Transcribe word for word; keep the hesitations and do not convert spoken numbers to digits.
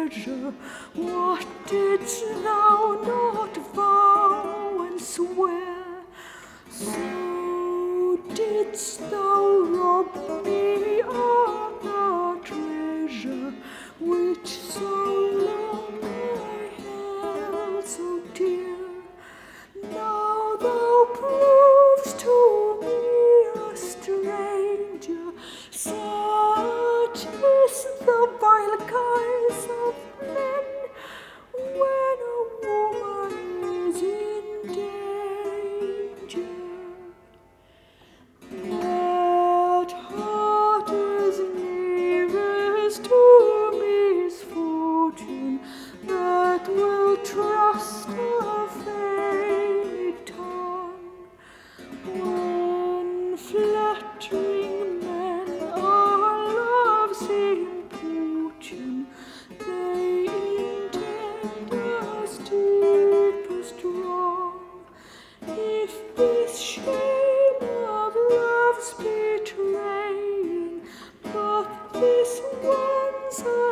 treasure, what didst thou not vow and swear? So didst thou rob me of the treasure which so long I held so dear. Now thou provest to me a stranger, such is the vile guise of men when a woman is in danger. That heart is nearest to misfortune that will trust a feigned tongue, when flattering men our love's importune, they intend us deepest wrong. If this shame of love's betraying but this once